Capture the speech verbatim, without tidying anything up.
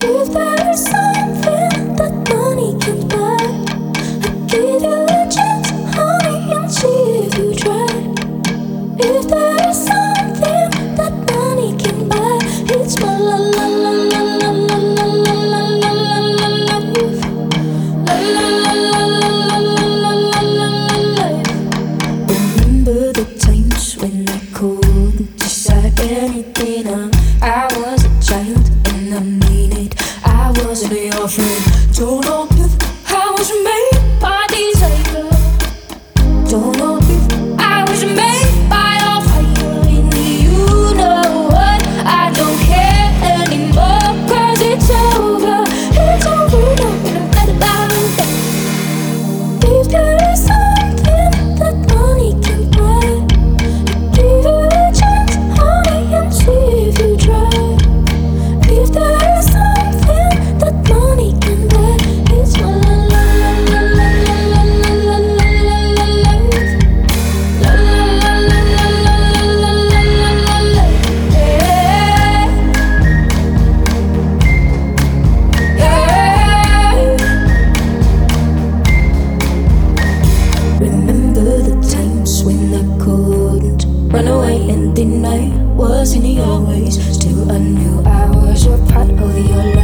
If there is something that money can buy, I'd give you a chance, honey, and see if you try. If there is something that money can buy, it's my la la la la la la la la la la la life. La la la la la la la la la life. Remember the times when I couldn't decide anything. I, I was a child and I mean it. I wasn't your friend. Don't know if I was made by desire. Don't know if I was made by all fire in me. You know what? I don't care anymore, 'cause it's over. It's over now, and I'm glad about it. If there is something that money can buy, give you a chance, honey, and see if you try. If there is something that money can buy, it's my la la la la la la la la la la life. La la la la la la la la la life. Yeah, yeah. Remember the times when I couldn't run away and then I wasn't always. Still I knew I was a part of your life.